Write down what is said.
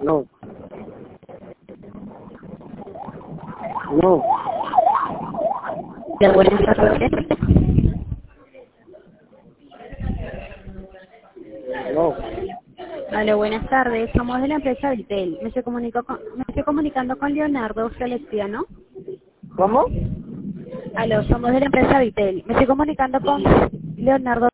No. No. De buenas tardes. No. Aló, buenas tardes. Somos de la empresa Vitel. Me estoy comunicando con Leonardo Celestiano. ¿Cómo? Aló, somos de la empresa Vitel. Me estoy comunicando con Leonardo